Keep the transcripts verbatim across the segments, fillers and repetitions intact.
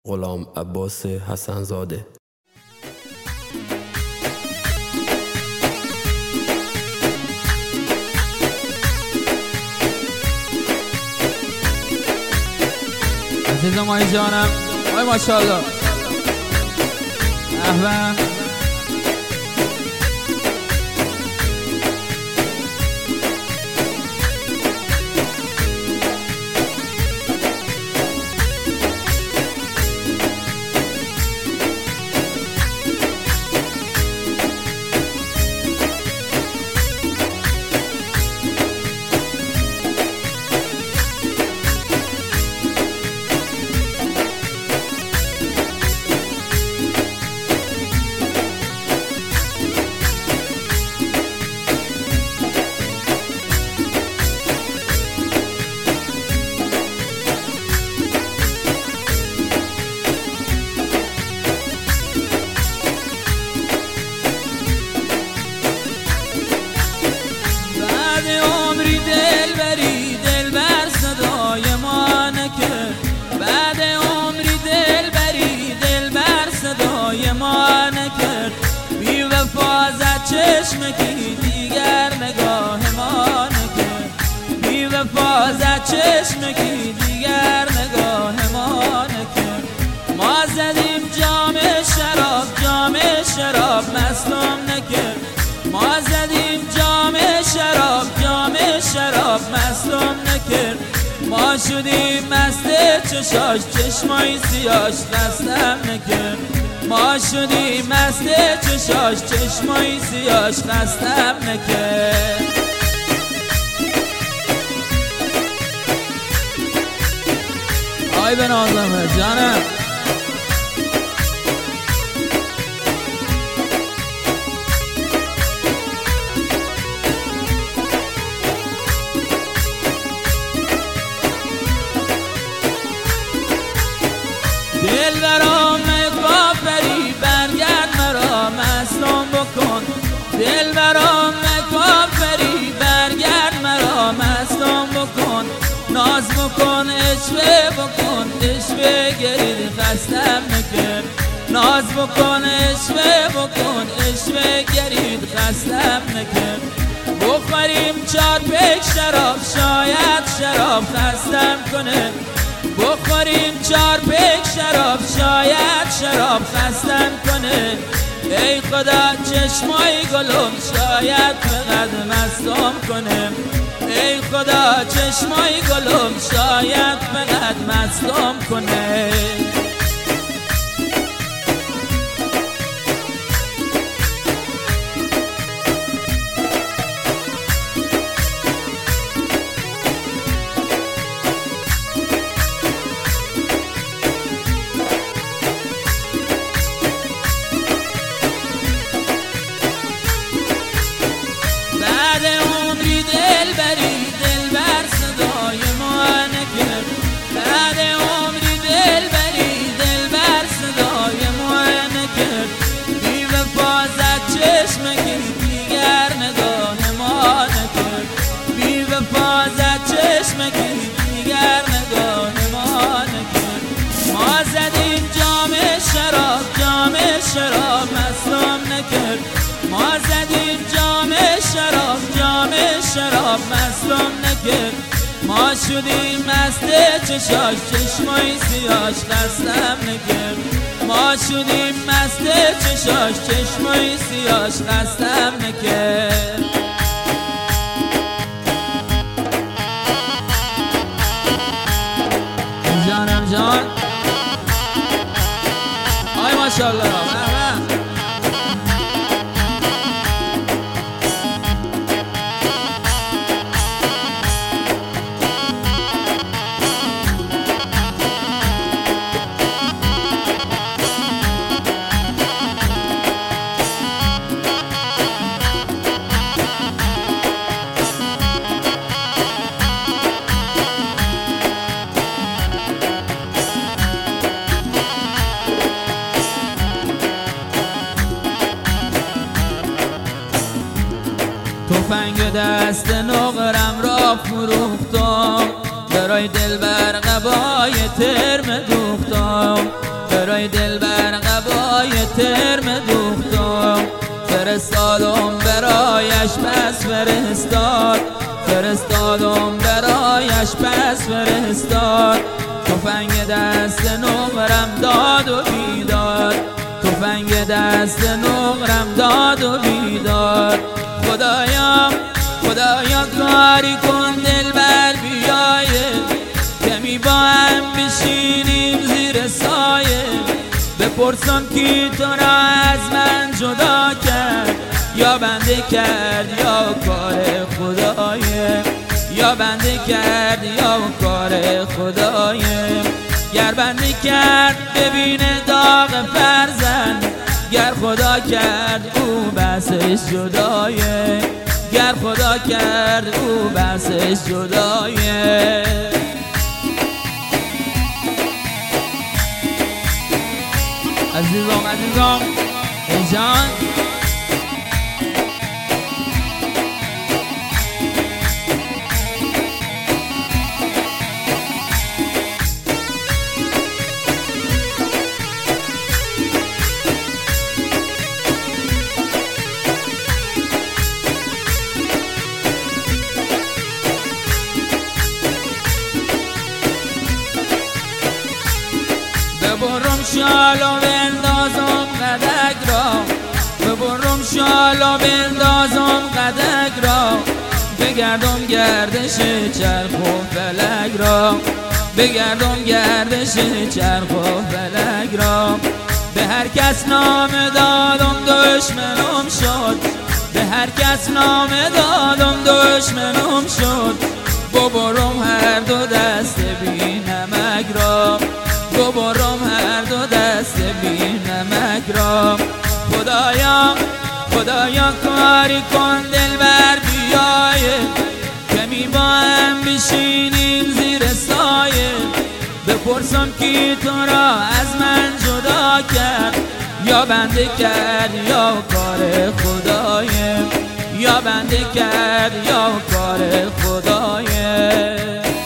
غلام عباس حسن زاده. عزیزم آی جانم، آی ماشاءالله. احوه چشمکی دیگر نگاه ما نکرد، بی وفا زد چشمکی دیگر نگاه ما نکرد. ما زدیم جام شراب، جام شراب مستم نکرد. ما زدیم جام شراب، جام شراب مستم نکرد. ما شدیم مست چشاش، چشمای سیاش دستم نکرد. ما شدیم مست چشاش، چشمای سیاش خستم نکرد. آی به نازمه جانم، دل برام کافری برگرد مرا مستم بکن. دل برام کافری برگرد مرا مستم بکن. ناز بکن عشوه بکن، عشوه گرید خستم نکرد. ناز بکن عشوه بکن، عشوه گرید خستم نکرد. بخوریم چار پیک شراب، شاید شراب خستم کنه. بخوریم چار پیک شراب، شاید شراب خستم کنه. ای خدا چشمای گلم شاید فقط مستم کنه. ای خدا چشمای گلم شاید فقط مستم کنه. شراب مستم نکرد. ما زدیم جام شراب، جام شراب مستم نکرد. ما شدیم مست چشاش، چشمای سیاش خستم نکرد. ما شدیم مست چشاش، چشمای سیاش خستم نکرد. جانم جان، آی ماشاءالله. تفنگ دست نقرم را فروختم، برای دلبر قبای ترم دوختم. برای دل بر قبای ترم دوختم فرستادم برایش پس فرستاد فرستادم برایش پس فرستاد تفنگ دست نقرم داد و بیداد تفنگ دست نقرم داد و بیداد خدایا خدایا کاری کن دل بر بیایه کمی با هم بشینیم زیر سایه بپرسم کی تو را از من جدا کرد یا بنده کرد یا کار خدایه یا بنده کرد یا کار خدایه گر بنده کرد ببینه داغ فرزند گر خدا کرد او بسش جدایه گر خدا کرد او بسش جدایه عزیزم عزیزم ای جان ببرم شالو بندازم قدک را ببرم شالو بندازم قدک را بگردم گردش چرخ و فلک را بگردم گردش چرخ و فلک را به هر کس نام دادم دشمنم شد به هر کس نام دادم دشمنم شد ببرم هر دو دست بی نمک را ببرم هر دو دست بی نمک را خدایا خدایا کاری کن دل بر بیایه کمی با هم بشینیم زیر سایه بپرسم کی تو را از من جدا کرد یا بنده کرد یا کار خدایه یا بنده کرد یا کار خدایه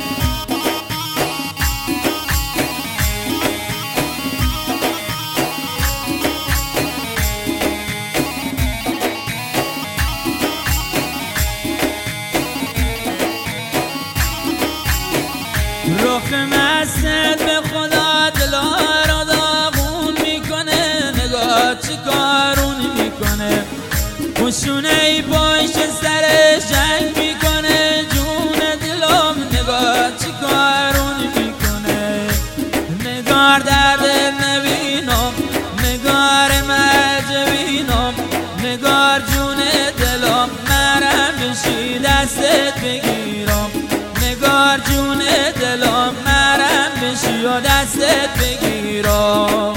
رخ مستت به خدا دلا را داغون میکنه نگاه چی کارون میکنه خشونه ای پشت سر جنگ میکنه جون دلم نگاه چی کارون میکنه نگار درد نبینم نگار مرج بینم نگار جون دلم مرم بشی دستت بگیرم نگار جون دلم مرم بشی و دستت بگیرم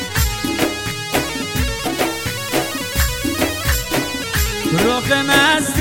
رخ مست